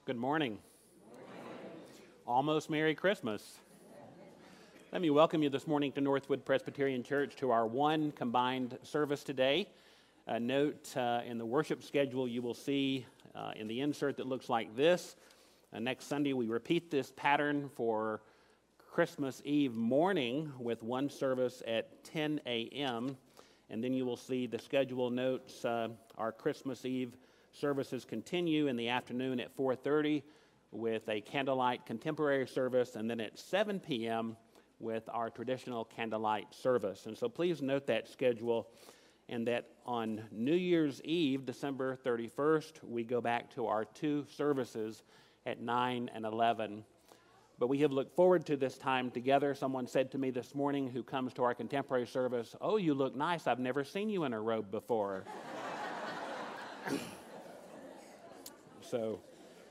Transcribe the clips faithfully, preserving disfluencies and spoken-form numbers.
Good morning. Almost Merry Christmas. Let me welcome you this morning to Northwood Presbyterian Church to our one combined service today. A note uh, in the worship schedule you will see uh, in the insert that looks like this. Uh, next Sunday we repeat this pattern for Christmas Eve morning with one service at ten a.m. And then you will see the schedule notes. Uh, our Christmas Eve services continue in the afternoon at four thirty with a candlelight contemporary service, and then at seven p.m. with our traditional candlelight service. And so please note that schedule, and that on New Year's Eve, December thirty-first, we go back to our two services at nine and eleven. But we have looked forward to this time together. Someone said to me this morning who comes to our contemporary service, "Oh, you look nice. I've never seen you in a robe before." So,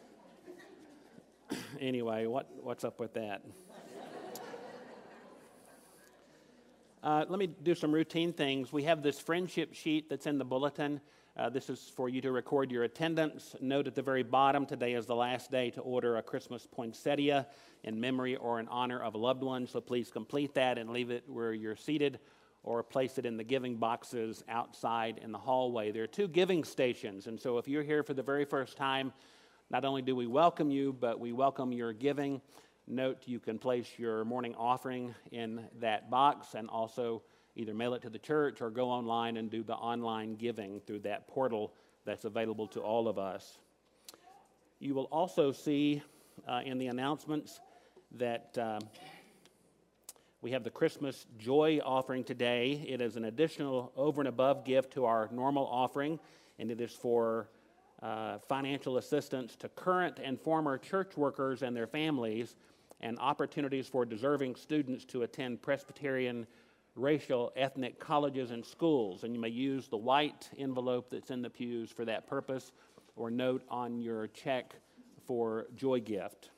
anyway, what, what's up with that? Uh, let me do some routine things. We have this friendship sheet that's in the bulletin. Uh, this is for you to record your attendance. Note at the very bottom, today is the last day to order a Christmas poinsettia in memory or in honor of a loved one. So please complete that and leave it where you're seated, or place it in the giving boxes outside in the hallway. There are two giving stations, and so if you're here for the very first time, not only do we welcome you, but we welcome your giving. Note you can place your morning offering in that box, and also either mail it to the church or go online and do the online giving through that portal that's available to all of us. You will also see uh, in the announcements that uh, we have the Christmas Joy offering today. It is an additional over and above gift to our normal offering, and it is for uh, financial assistance to current and former church workers and their families, and opportunities for deserving students to attend Presbyterian racial, ethnic colleges and schools. And you may use the white envelope that's in the pews for that purpose, or note on your check for Joy Gift.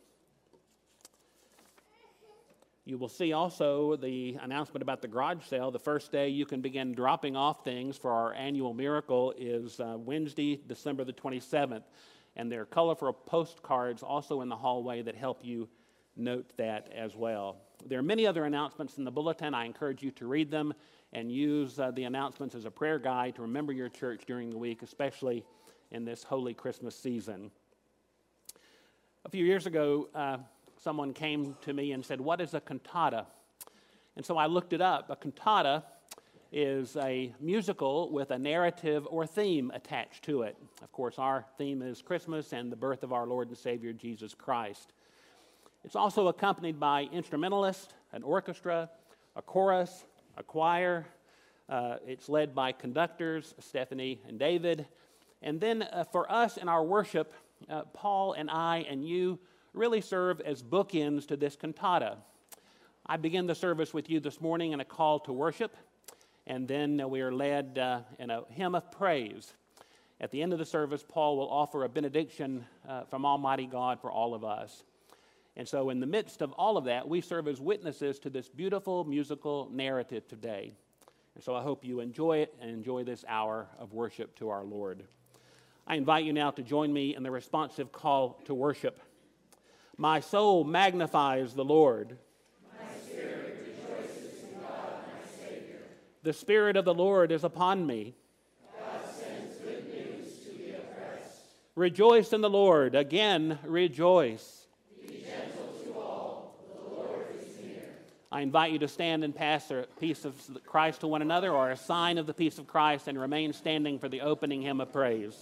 You will see also the announcement about the garage sale. The first day you can begin dropping off things for our annual miracle is uh, Wednesday, December the twenty-seventh. And there are colorful postcards also in the hallway that help you note that as well. There are many other announcements in the bulletin. I encourage you to read them and use uh, the announcements as a prayer guide to remember your church during the week, especially in this holy Christmas season. A few years ago, uh, someone came to me and said, "What is a cantata?" And so I looked it up. A cantata is a musical with a narrative or theme attached to it. Of course, our theme is Christmas and the birth of our Lord and Savior, Jesus Christ. It's also accompanied by instrumentalists, an orchestra, a chorus, a choir. Uh, it's led by conductors, Stephanie and David. And then uh, for us in our worship, uh, Paul and I and you really serve as bookends to this cantata. I begin the service with you this morning in a call to worship, and then uh, we are led uh, in a hymn of praise. At the end of the service, Paul will offer a benediction uh, from Almighty God for all of us. And so in the midst of all of that, we serve as witnesses to this beautiful musical narrative today. And so I hope you enjoy it and enjoy this hour of worship to our Lord. I invite you now to join me in the responsive call to worship. My soul magnifies the Lord. My spirit rejoices in God, my Savior. The Spirit of the Lord is upon me. God sends good news to the oppressed. Rejoice in the Lord. Again, rejoice. I invite you to stand and pass the peace of Christ to one another, or a sign of the peace of Christ, and remain standing for the opening hymn of praise.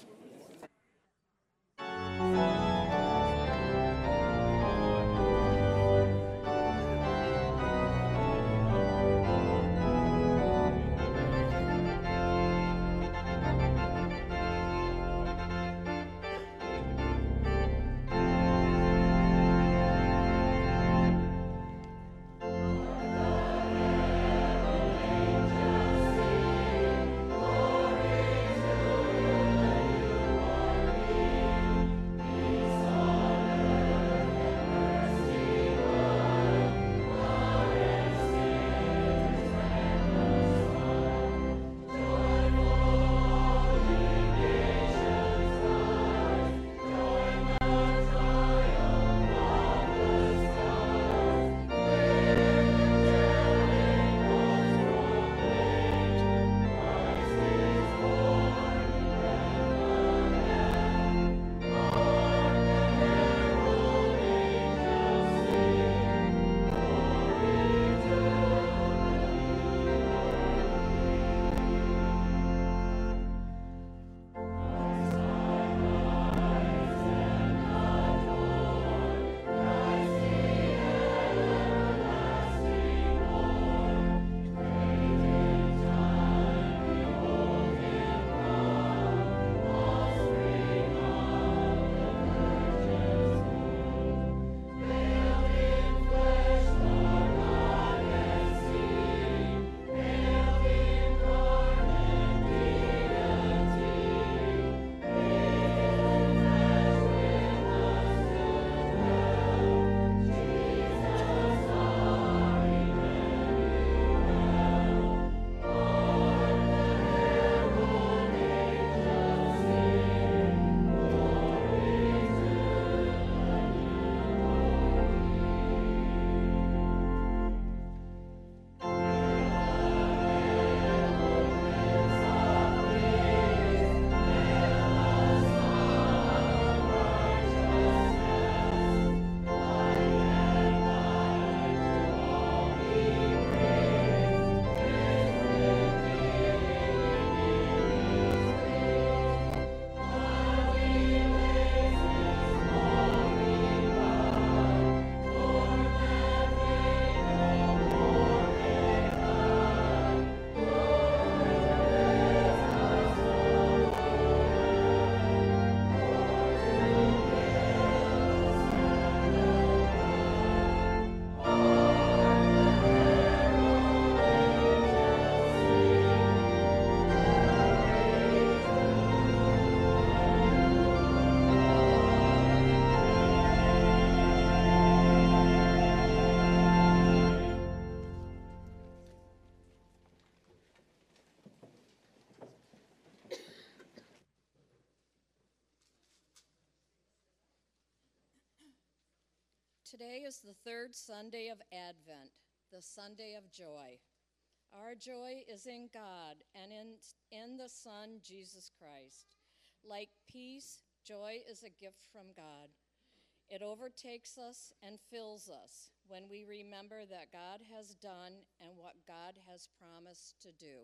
Today is the third Sunday of Advent, the Sunday of joy. Our joy is in God and in, in the Son, Jesus Christ. Like peace, joy is a gift from God. It overtakes us and fills us when we remember that God has done and what God has promised to do.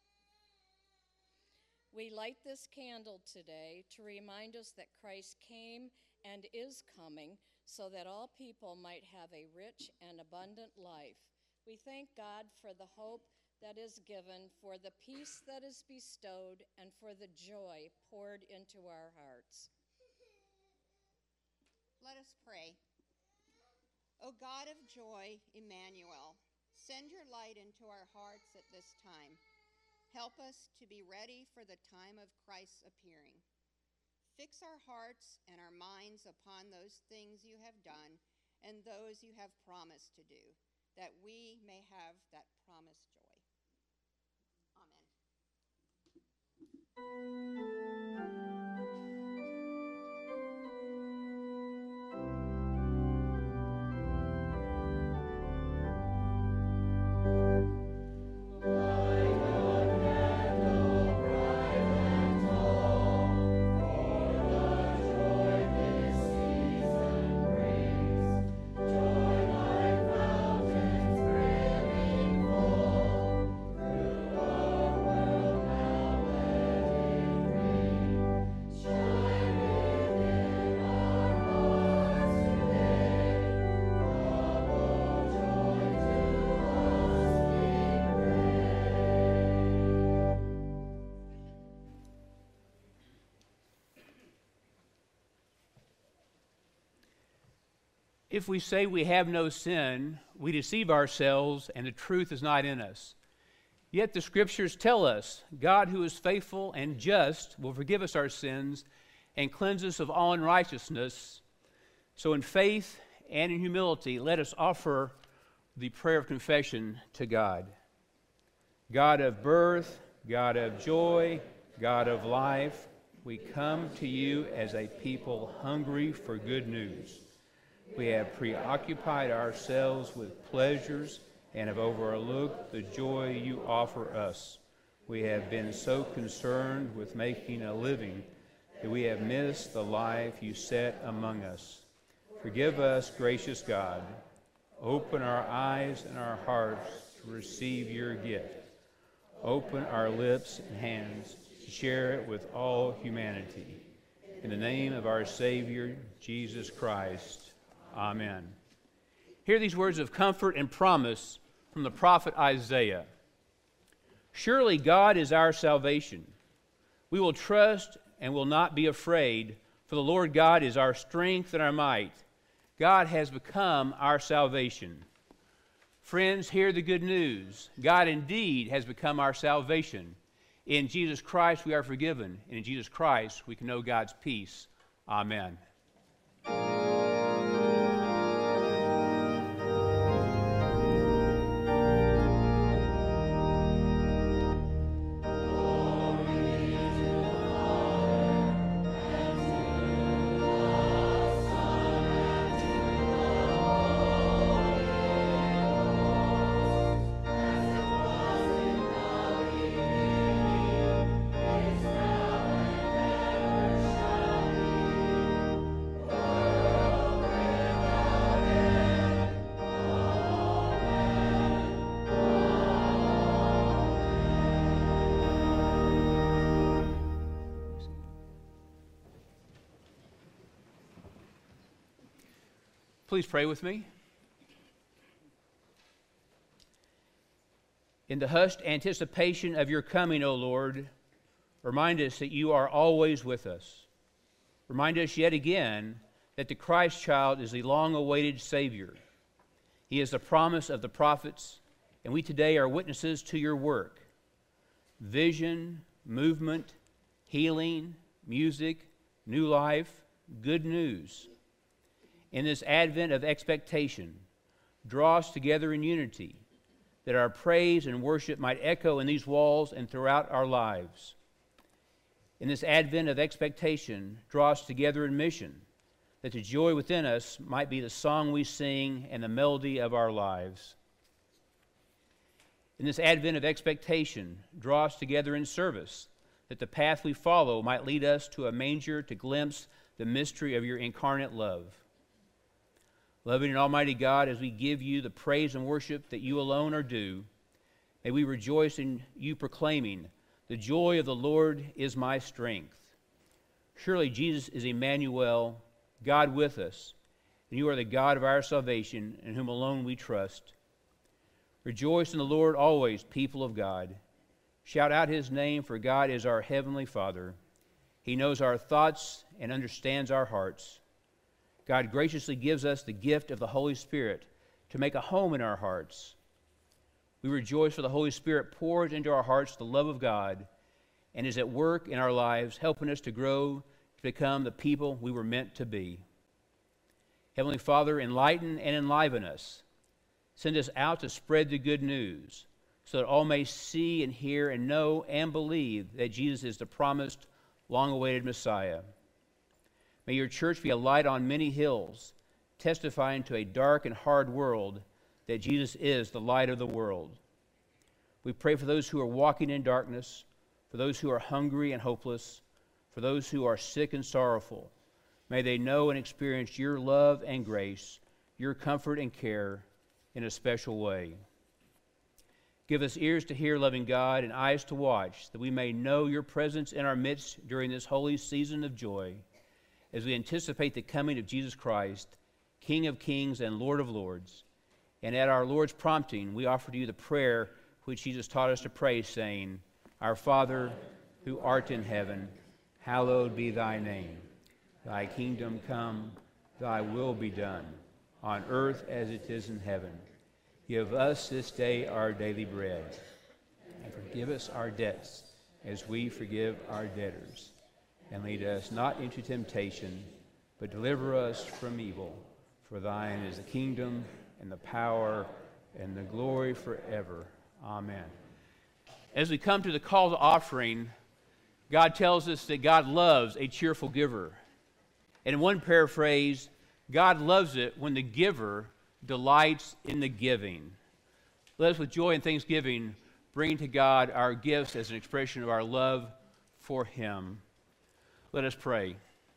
We light this candle today to remind us that Christ came and is coming so that all people might have a rich and abundant life. We thank God for the hope that is given, for the peace that is bestowed, and for the joy poured into our hearts. Let us pray. O God of joy, Emmanuel, send your light into our hearts at this time. Help us to be ready for the time of Christ's appearing. Fix our hearts and our minds upon those things you have done and those you have promised to do, that we may have that promised joy. Amen. If we say we have no sin, we deceive ourselves, and the truth is not in us. Yet the Scriptures tell us, God who is faithful and just will forgive us our sins and cleanse us of all unrighteousness. So in faith and in humility, let us offer the prayer of confession to God. God of birth, God of joy, God of life, we come to you as a people hungry for good news. We have preoccupied ourselves with pleasures and have overlooked the joy you offer us. We have been so concerned with making a living that we have missed the life you set among us. Forgive us, gracious God. Open our eyes and our hearts to receive your gift. Open our lips and hands to share it with all humanity. In the name of our Savior, Jesus Christ. Amen. Hear these words of comfort and promise from the prophet Isaiah. Surely God is our salvation. We will trust and will not be afraid, for the Lord God is our strength and our might. God has become our salvation. Friends, hear the good news. God indeed has become our salvation. In Jesus Christ we are forgiven, and in Jesus Christ we can know God's peace. Amen. Please pray with me. In the hushed anticipation of your coming, O Lord, remind us that you are always with us. Remind us yet again that the Christ child is the long-awaited Savior. He is the promise of the prophets, and we today are witnesses to your work. Vision, movement, healing, music, new life, good news. In this advent of expectation, draw us together in unity, that our praise and worship might echo in these walls and throughout our lives. In this advent of expectation, draw us together in mission, that the joy within us might be the song we sing and the melody of our lives. In this advent of expectation, draw us together in service, that the path we follow might lead us to a manger to glimpse the mystery of your incarnate love. Loving and almighty God, as we give you the praise and worship that you alone are due, may we rejoice in you proclaiming, "The joy of the Lord is my strength." Surely Jesus is Emmanuel, God with us, and you are the God of our salvation, in whom alone we trust. Rejoice in the Lord always, people of God. Shout out his name, for God is our heavenly Father. He knows our thoughts and understands our hearts. God graciously gives us the gift of the Holy Spirit to make a home in our hearts. We rejoice for the Holy Spirit pours into our hearts the love of God and is at work in our lives, helping us to grow to become the people we were meant to be. Heavenly Father, enlighten and enliven us. Send us out to spread the good news, so that all may see and hear and know and believe that Jesus is the promised, long-awaited Messiah. May your church be a light on many hills, testifying to a dark and hard world that Jesus is the light of the world. We pray for those who are walking in darkness, for those who are hungry and hopeless, for those who are sick and sorrowful. May they know and experience your love and grace, your comfort and care in a special way. Give us ears to hear, loving God, and eyes to watch, that we may know your presence in our midst during this holy season of joy, as we anticipate the coming of Jesus Christ, King of kings and Lord of lords. And at our Lord's prompting, we offer to you the prayer which Jesus taught us to pray, saying, Our Father, who art in heaven, hallowed be thy name. Thy kingdom come, thy will be done, on earth as it is in heaven. Give us this day our daily bread, and forgive us our debts, as we forgive our debtors. And lead us not into temptation, but deliver us from evil. For thine is the kingdom, and the power, and the glory forever. Amen. As we come to the call to offering, God tells us that God loves a cheerful giver. And in one paraphrase, God loves it when the giver delights in the giving. Let us, with joy and thanksgiving, bring to God our gifts as an expression of our love for him. Let us pray.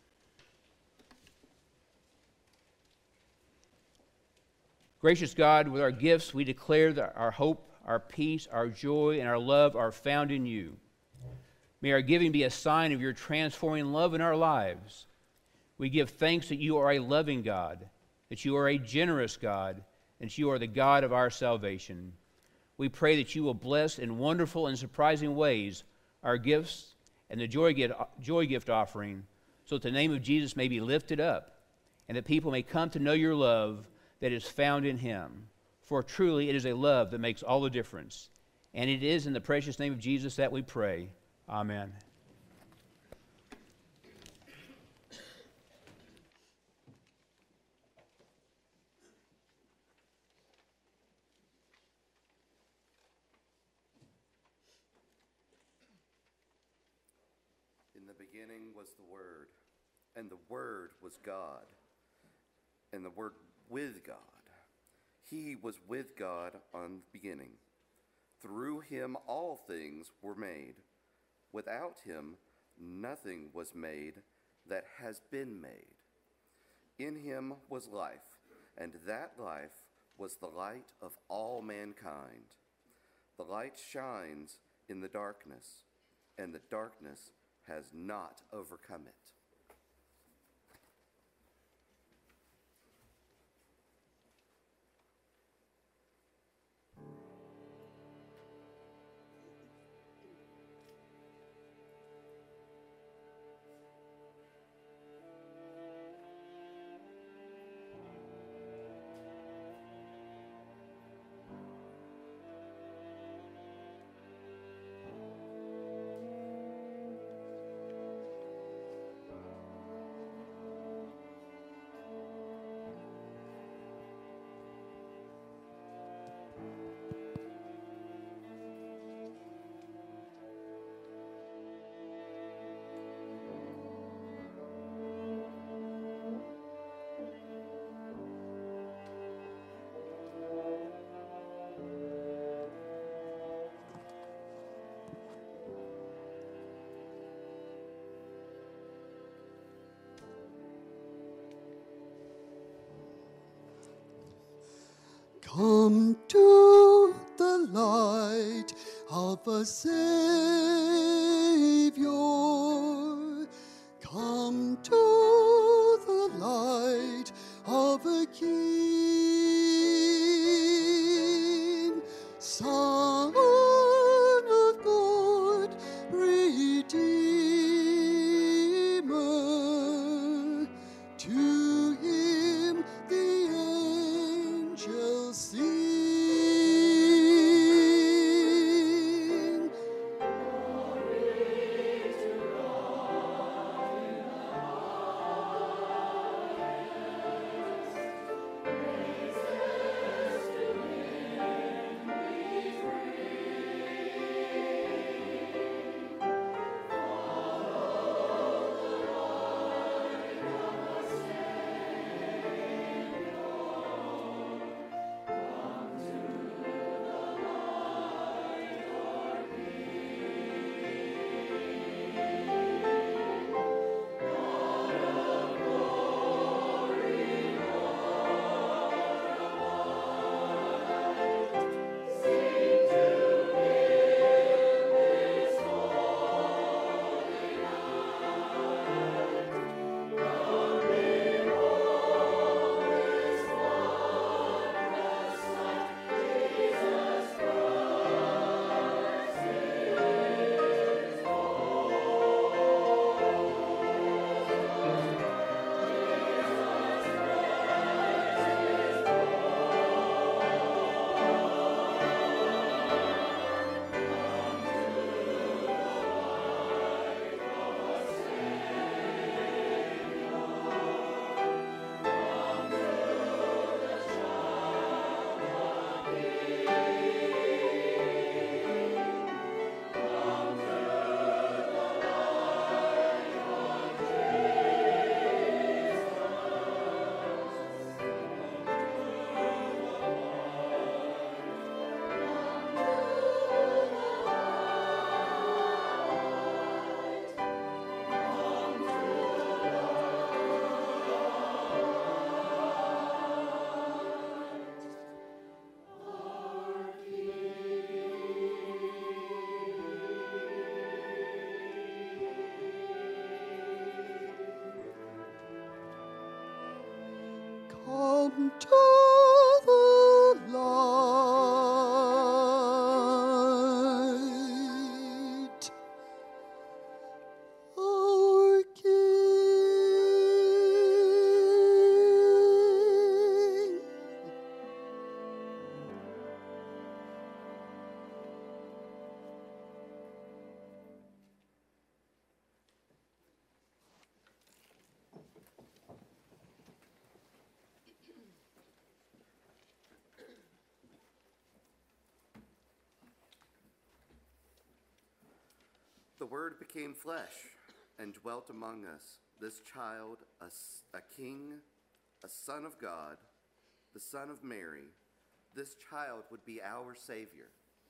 Gracious God, with our gifts we declare that our hope, our peace, our joy, and our love are found in you. May our giving be a sign of your transforming love in our lives. We give thanks that you are a loving God, that you are a generous God, and that you are the God of our salvation. We pray that you will bless in wonderful and surprising ways our gifts and the joy gift, joy gift offering, so that the name of Jesus may be lifted up, and that people may come to know your love that is found in him. For truly it is a love that makes all the difference. And it is in the precious name of Jesus that we pray. Amen. In the beginning was the Word, and the Word was God, and the Word with God. He was with God on the beginning. Through him all things were made. Without him nothing was made that has been made. In him was life, and that life was the light of all mankind. The light shines in the darkness, and the darkness has not overcome it. Come to the light of a Savior. Come to the light of a King. Son of God, Redeemer, to him the angels sing. Come to the light, our King. The Word became flesh and dwelt among us, this child, a, s- a king, a son of God, the son of Mary. This child would be our Savior.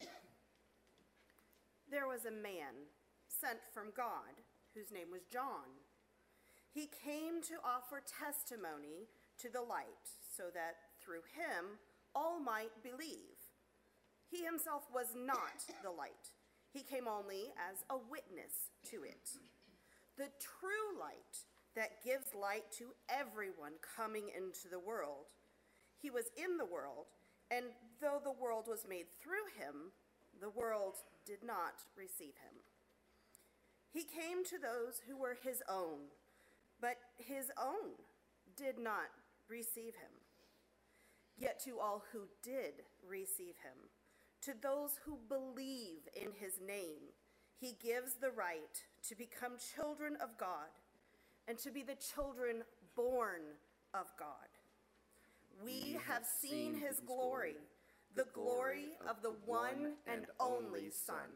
There was a man sent from God whose name was John. He came to offer testimony to the light so that through him all might believe. He himself was not the light. He came only as a witness to it. The true light that gives light to everyone coming into the world. He was in the world, and though the world was made through him, the world did not receive him. He came to those who were his own, but his own did not receive him. Yet to all who did receive him, to those who believe in his name, he gives the right to become children of God and to be the children born of God. We have seen his glory, the glory of the one and only Son.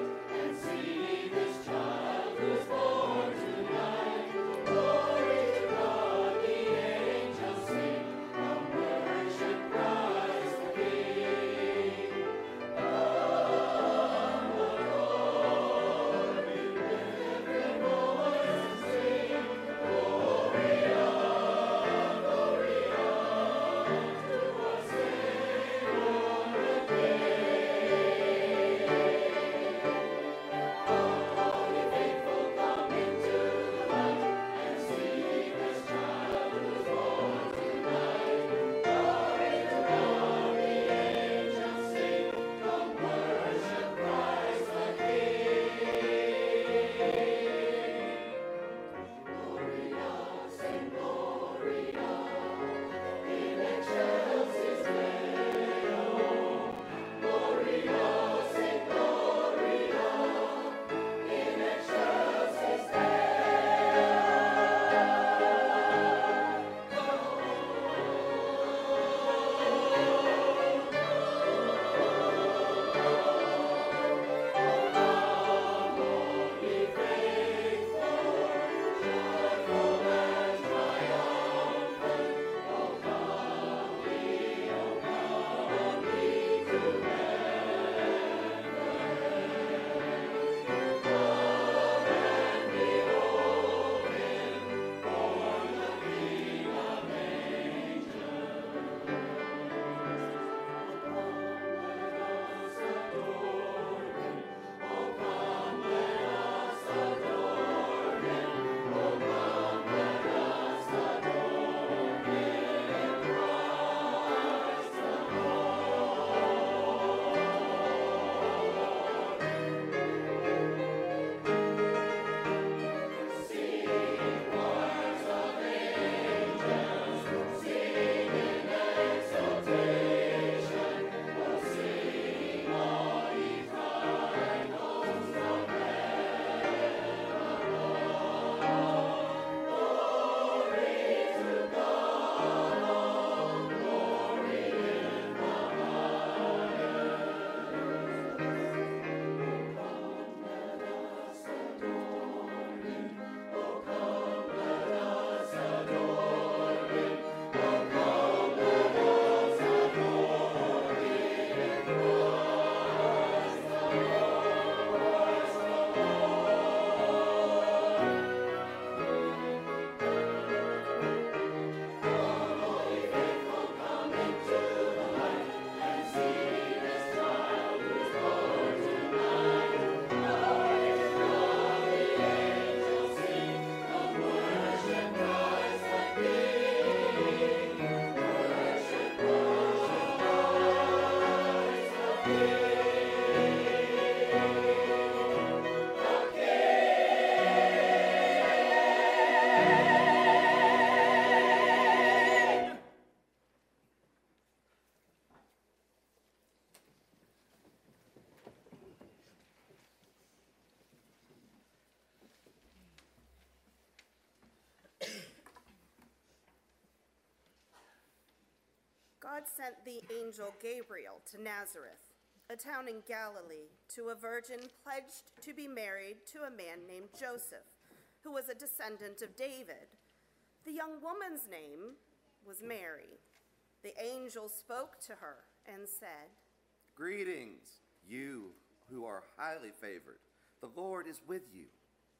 Glory to God sent the angel Gabriel to Nazareth, a town in Galilee, to a virgin pledged to be married to a man named Joseph, who was a descendant of David. The young woman's name was Mary. The angel spoke to her and said, "Greetings, you who are highly favored. The Lord is with you."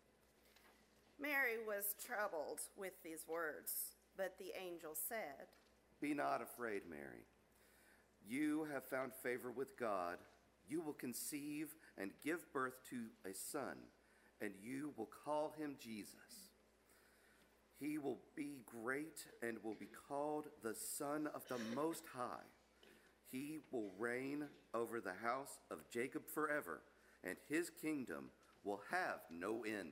Mary was troubled with these words, but the angel said, "Be not afraid, Mary. You have found favor with God. You will conceive and give birth to a son, and you will call him Jesus. He will be great and will be called the Son of the Most High. He will reign over the house of Jacob forever, and his kingdom will have no end."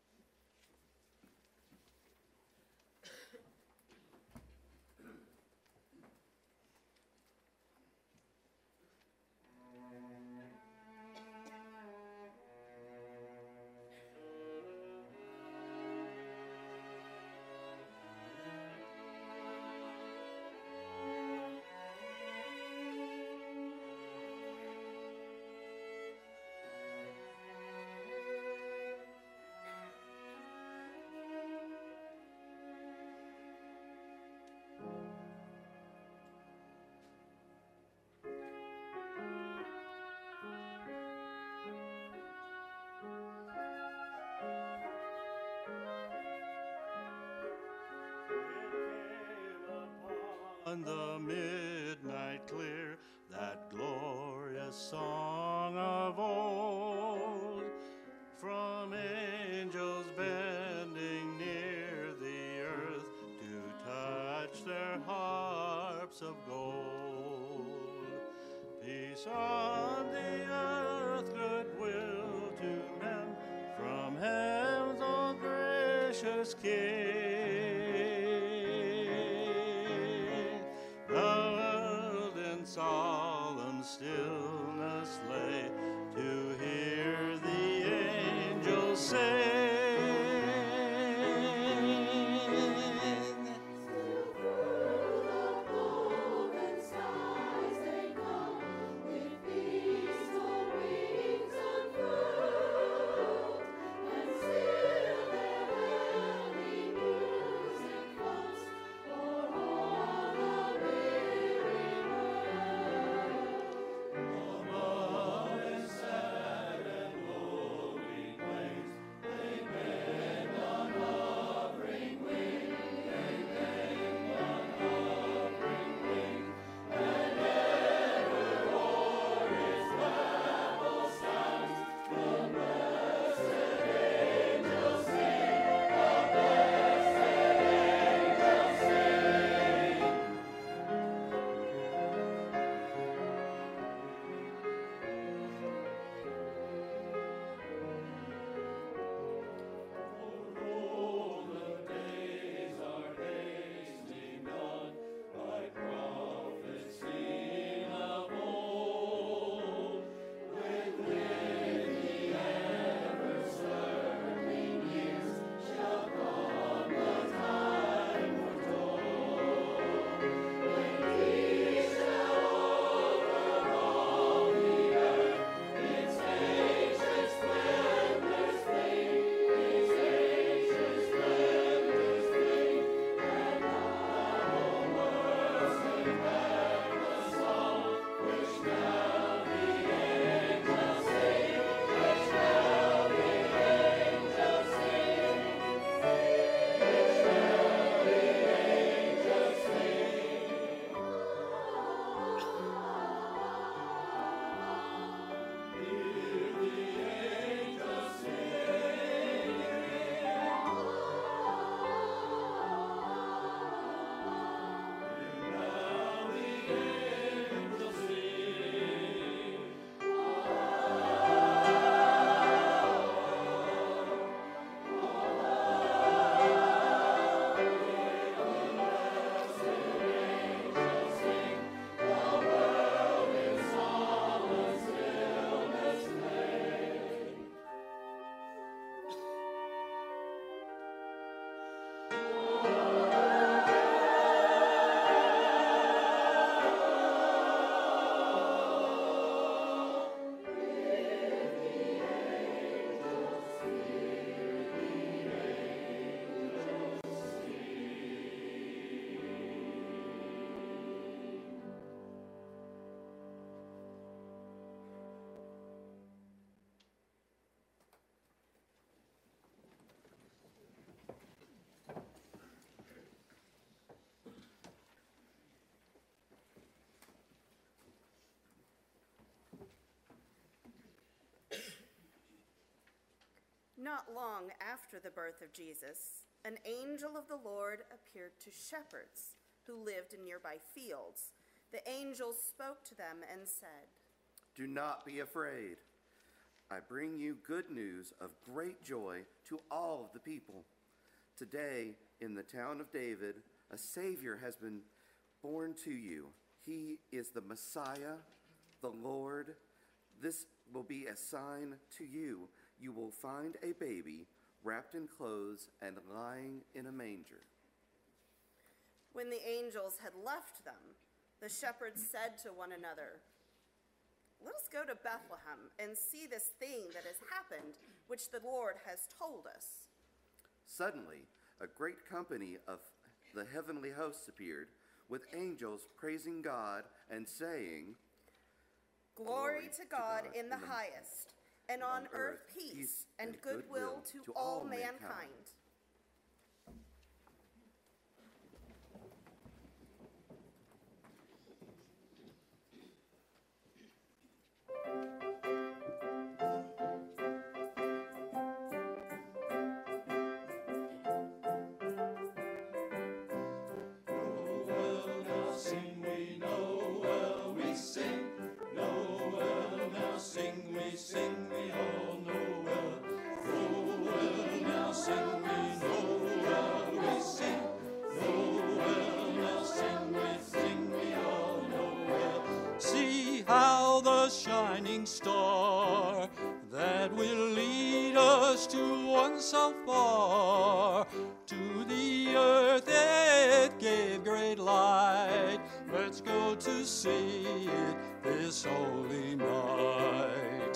On the midnight clear, that glorious song of old, from angels bending near the earth to touch their harps of gold. Peace on the earth, goodwill to men, from heaven's all gracious King. Solemn stillness lay to hear the angels sing. Not long after the birth of Jesus, an angel of the Lord appeared to shepherds who lived in nearby fields. The angel spoke to them and said, "Do not be afraid. I bring you good news of great joy to all of the people. Today, in the town of David, a Savior has been born to you. He is the Messiah, the Lord. This will be a sign to you. You will find a baby wrapped in clothes and lying in a manger." When the angels had left them, the shepherds said to one another, "Let us go to Bethlehem and see this thing that has happened, which the Lord has told us." Suddenly, a great company of the heavenly hosts appeared, with angels praising God and saying, Glory to God in the highest, and on earth peace and goodwill to all mankind. Shining star that will lead us to one so far, to the earth it gave great light. Let's go to see it this holy night.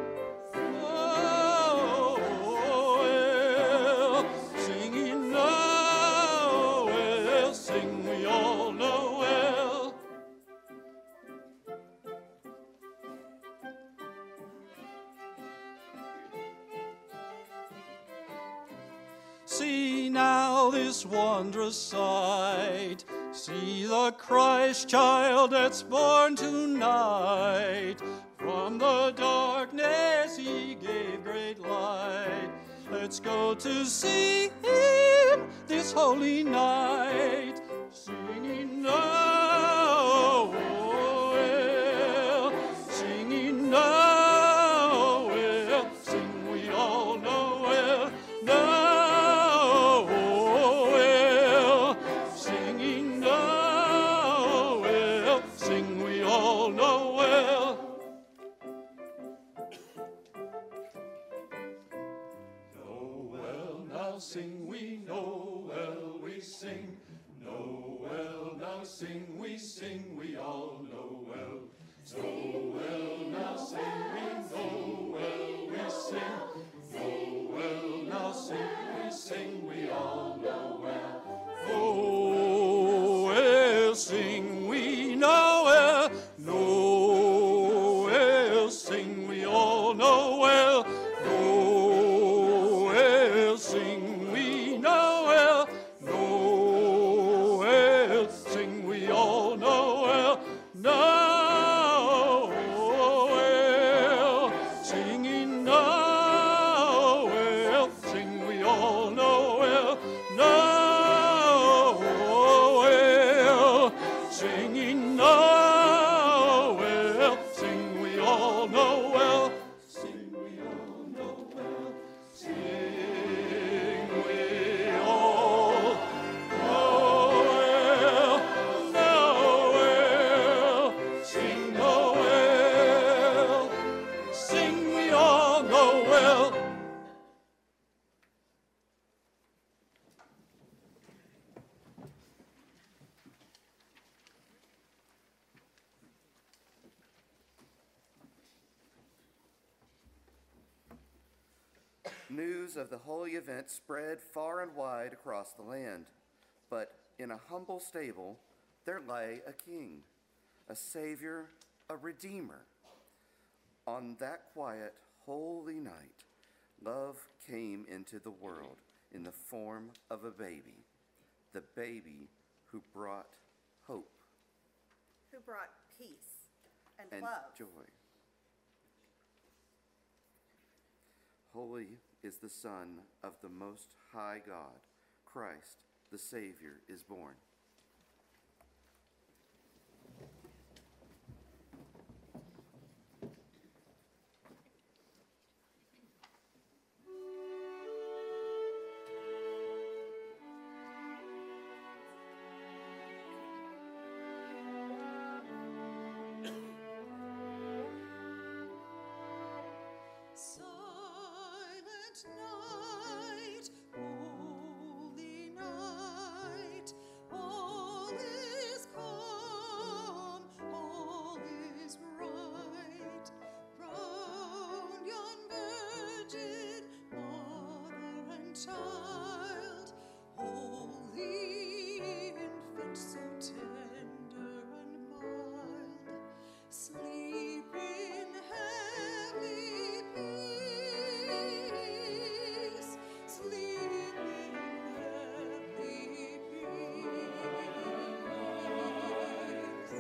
Oh, well, singing Noel, sing we all know well. See now this wondrous sight, see the Christ child that's born tonight. From the darkness he gave great light. Let's go to see him this holy night, singing Noel, singing Noel, sing we all know well, Noel. Sing we Noel, we sing Noel, now sing we, sing we all know well. Noel, now sing we Noel, we sing Noel, now sing we, sing we all know well. Noel, sing we Noel, Noel, sing we all know well. Noel, sing Noel, Noel, sing we all know well, Noel, singing Noel, sing we all know well, Noel, singing Noel, sing we all know well, sing we all know well, sing. News of the holy event spread far and wide across the land, but in a humble stable there lay a king, a savior, a redeemer. On that quiet, holy night, love came into the world in the form of a baby, the baby who brought hope Who brought peace and, and love. joy. Holy is the Son of the Most High God. Christ, the Savior, is born. Silent night, holy night, all is calm, all is bright. Round yon virgin, mother and child, holy infant, so tender and mild, sleep in heavenly peace, sleep in heavenly peace.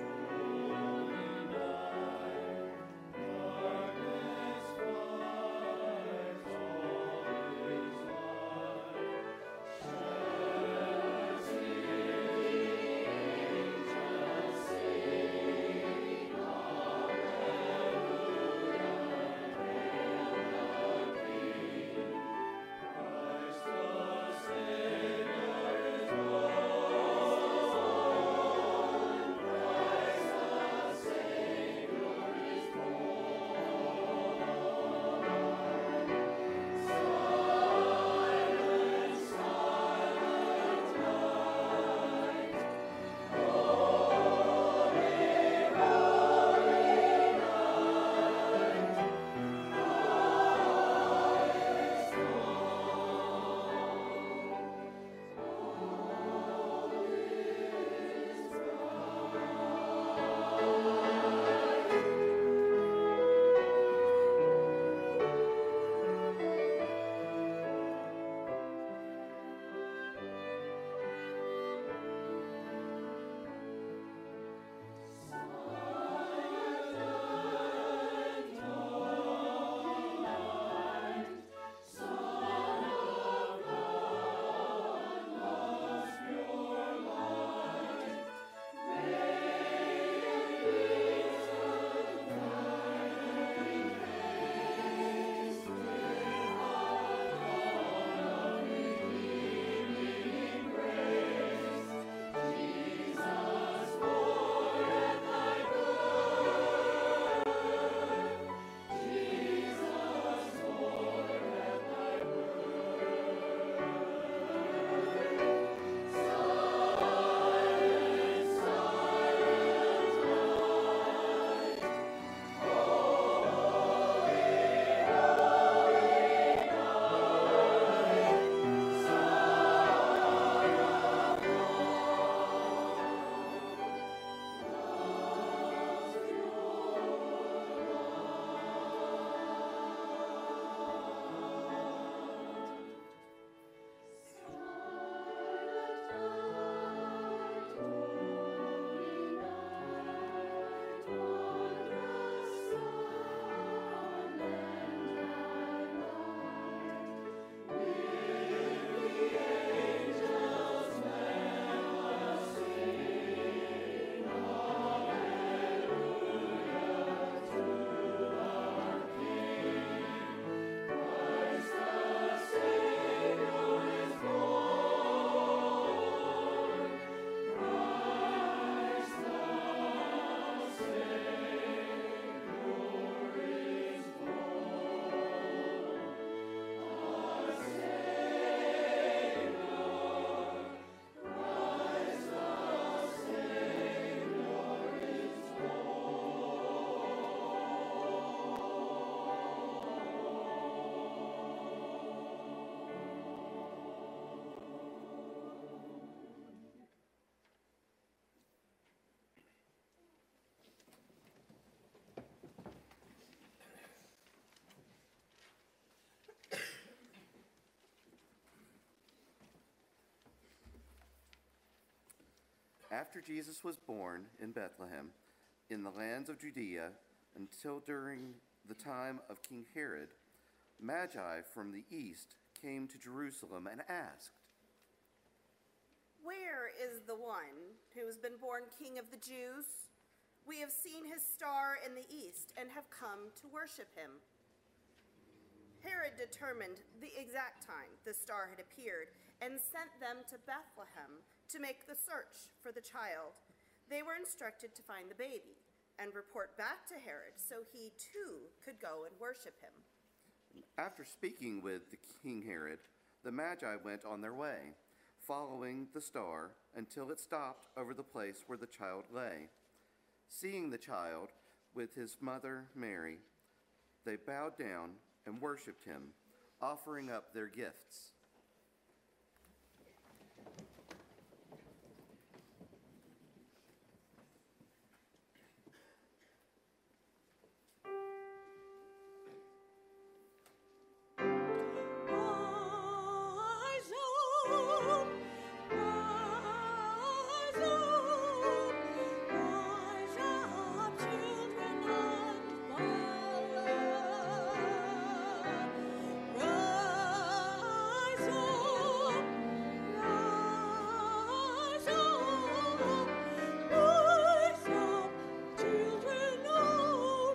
After Jesus was born in Bethlehem, in the lands of Judea, until during the time of King Herod, Magi from the east came to Jerusalem and asked, "Where is the one who has been born King of the Jews? We have seen his star in the east and have come to worship him." Herod determined the exact time the star had appeared and sent them to Bethlehem to make the search for the child. They were instructed to find the baby and report back to Herod so he too could go and worship him. After speaking with the King Herod, the Magi went on their way, following the star until it stopped over the place where the child lay. Seeing the child with his mother Mary, they bowed down and worshipped him, offering up their gifts. Rise up, rise up, rise up, children, and follow. Rise up, rise up, rise up, children, oh,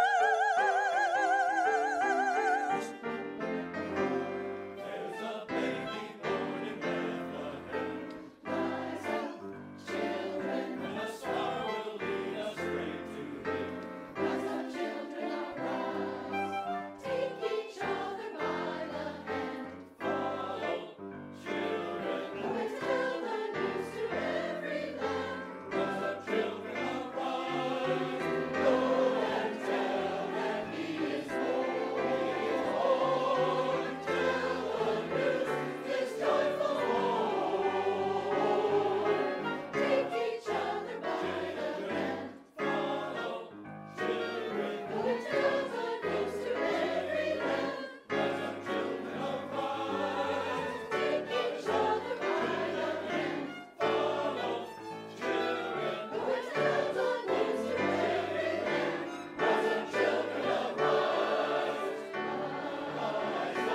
rise. There's a baby born in Bethlehem. Rise up, children, and a star will lead us straight to Him. Rise up, children, arise. Take each other by the hand. Follow, children, go and tell the news to every land. Rise up, children, arise. Go and tell that He is born. He is born. Tell the news this joyful morn. Take each other by the hand. Follow, children, go and tell the news to every land. Rise up, children, arise. Take each other by the hand. Follow, children, go and tell the news to every land. Rise up, children, arise. Rise up,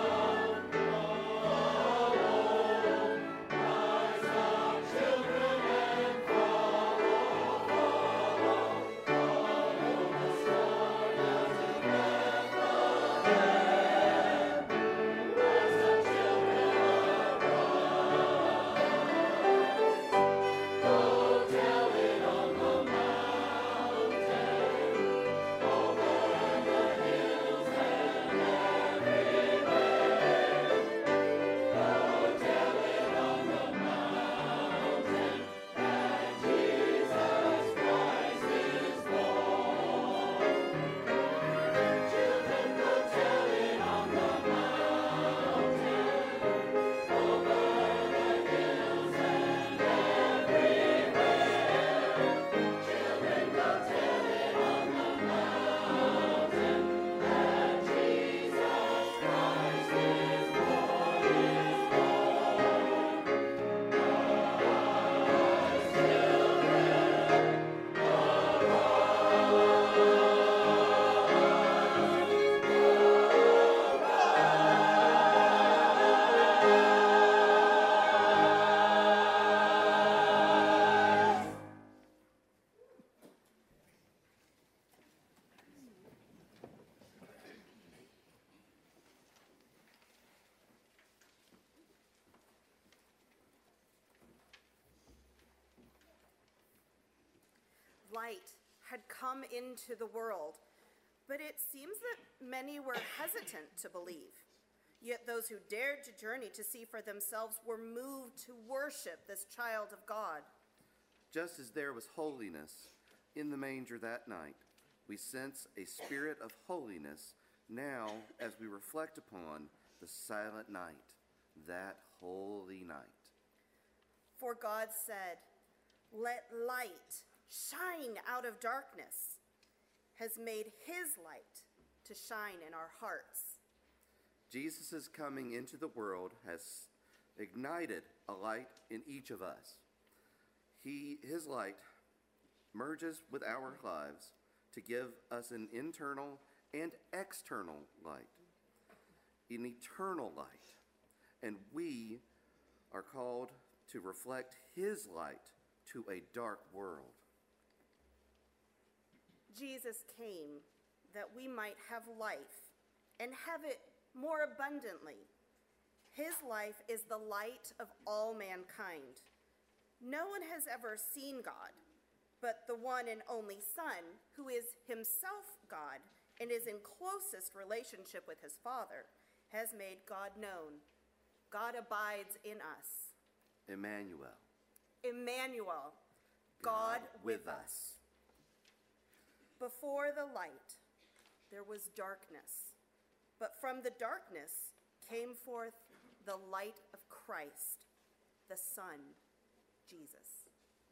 rise up, children, and follow, follow, follow the star down to Bethlehem. Rise up, children, arise. Go tell it on the mountain, over the hills and everywhere. Go tell it on the mountain that Jesus Christ is born. Children, go tell it on the mountain, over the hills and everywhere. Children, go tell it on the mountain that Jesus Christ is born, is Light had come into the world, but it seems that many were hesitant to believe. Yet those who dared to journey to see for themselves were moved to worship this child of God. Just as there was holiness in the manger that night, we sense a spirit of holiness now as we reflect upon the silent night, that holy night. For God said, "Let light shine out of darkness," has made his light to shine in our hearts. Jesus' coming into the world has ignited a light in each of us. He, his light merges with our lives to give us an internal and external light. an eternal light, and we are called to reflect his light to a dark world. Jesus came that we might have life and have it more abundantly. His life is the light of all mankind. No one has ever seen God, but the one and only Son, who is himself God and is in closest relationship with his Father, has made God known. God abides in us. Emmanuel. Emmanuel, God, with us. Before the light, there was darkness, but from the darkness came forth the light of Christ, the Son, Jesus.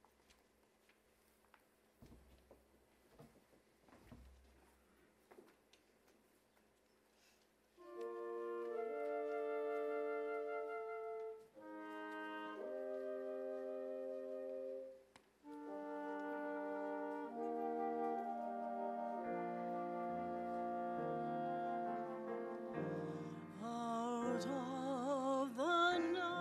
Out of the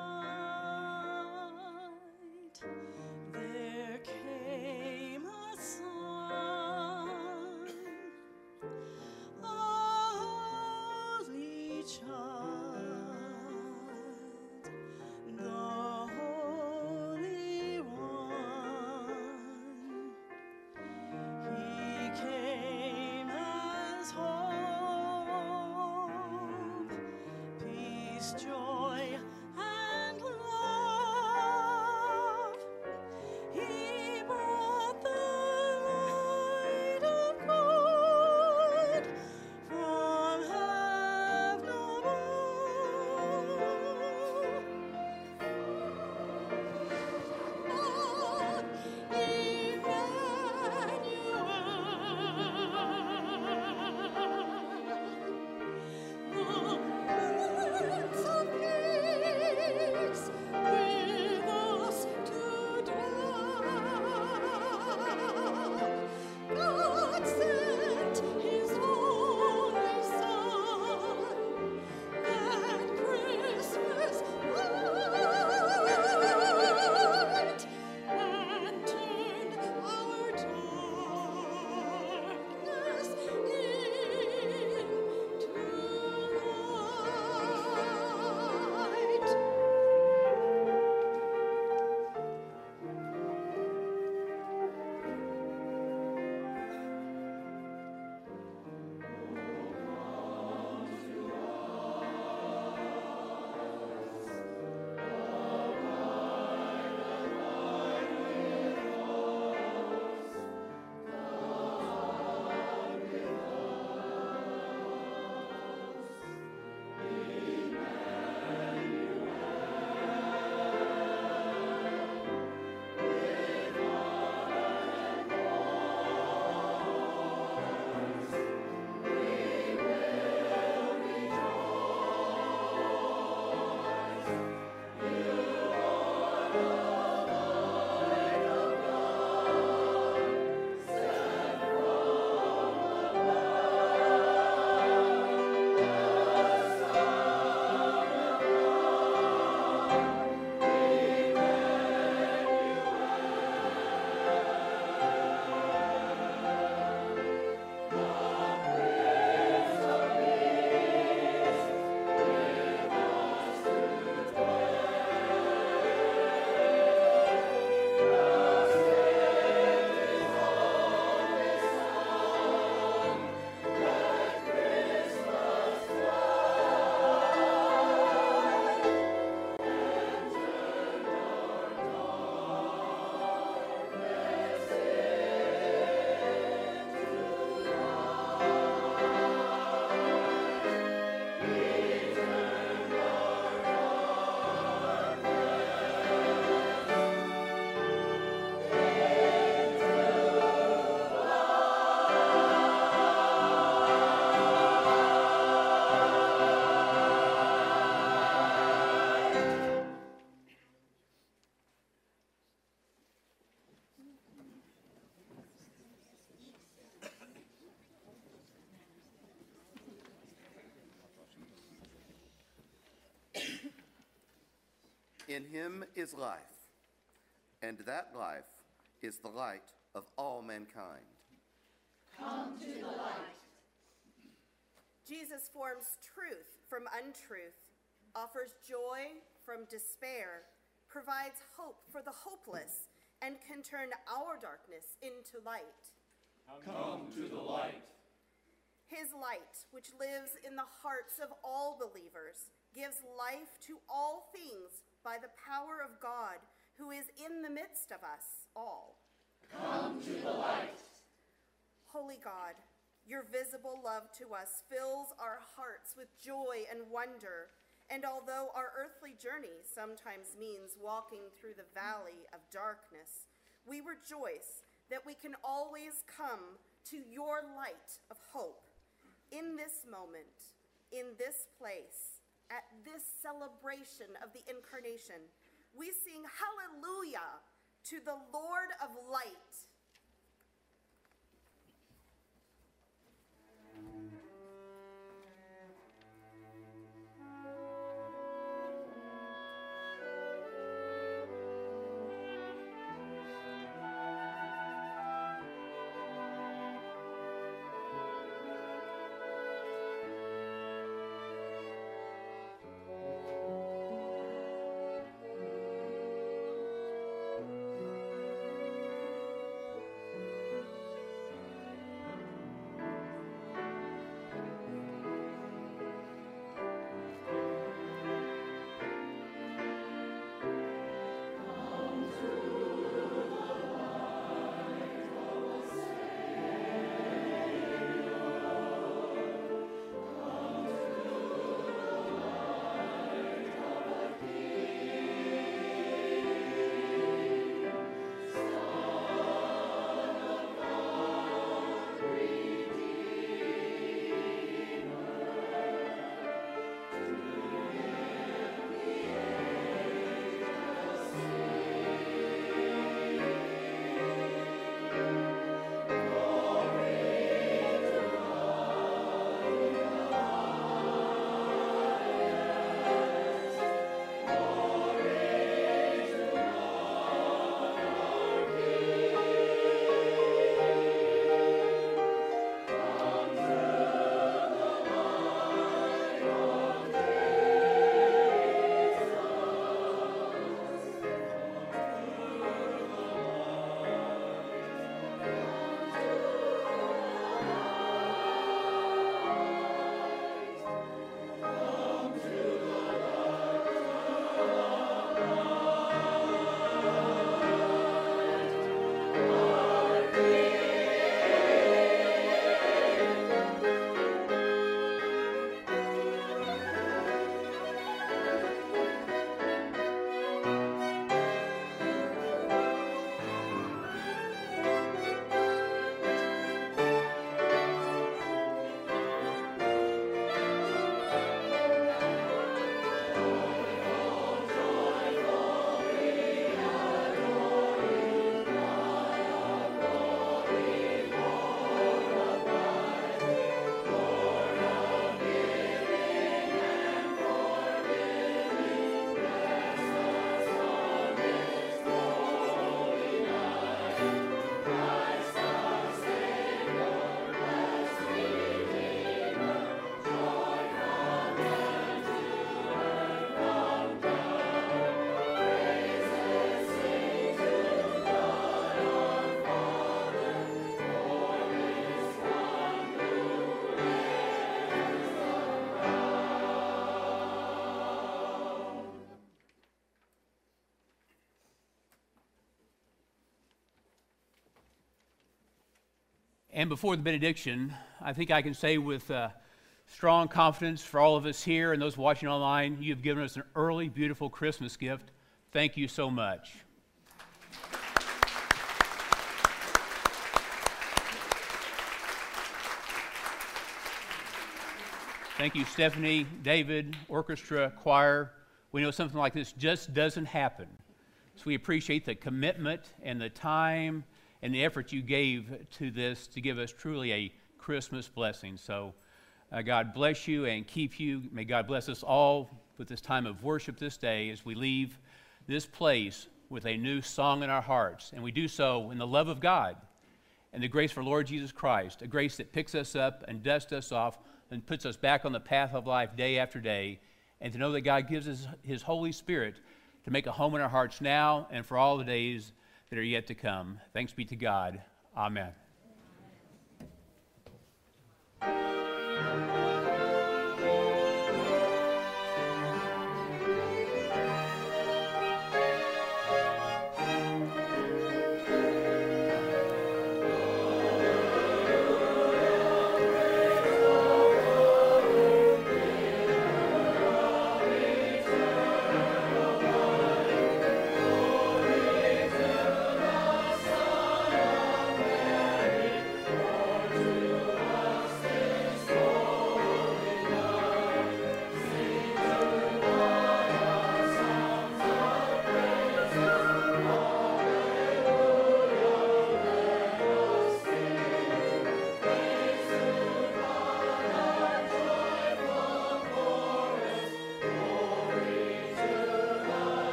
night there came a sign, a holy child, the Holy One. He came as hope, peace, joy, and love. He brought the light of God from heaven above. Emmanuel, the Prince of In him is life, and that life is the light of all mankind. Come to the light. Jesus forms truth from untruth, offers joy from despair, provides hope for the hopeless, and can turn our darkness into light. Come to the light. His light, which lives in the hearts of all believers, gives life to all things by the power of God, who is in the midst of us all. Come to the light. Holy God, your visible love to us fills our hearts with joy and wonder, and although our earthly journey sometimes means walking through the valley of darkness, we rejoice that we can always come to your light of hope. In this moment, in this place, at this celebration of the Incarnation, we sing hallelujah to the Lord of light. And before the benediction, I think I can say with uh, strong confidence for all of us here and those watching online, you've given us an early, beautiful Christmas gift. Thank you so much. Thank you, Stephanie, David, orchestra, choir. We know something like this just doesn't happen. So we appreciate the commitment and the time and the effort you gave to this to give us truly a Christmas blessing. So uh, God bless you and keep you. May God bless us all with this time of worship this day as we leave this place with a new song in our hearts. And we do so in the love of God and the grace for Lord Jesus Christ, a grace that picks us up and dusts us off and puts us back on the path of life day after day, and to know that God gives us his Holy Spirit to make a home in our hearts now and for all the days that are yet to come. Thanks be to God. Amen.